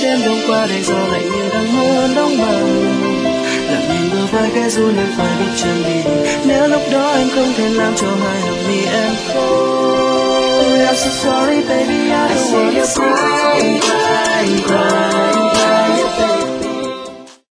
đêm đông qua đây gió lạnh như đang mưa đóng băng. Lặng nhìn bờ vai khẽ run em phải bước chân đi. Nếu lúc đó anh không thể làm cho hai lòng mi em khô. I'm so sorry baby, I don't wanna cry.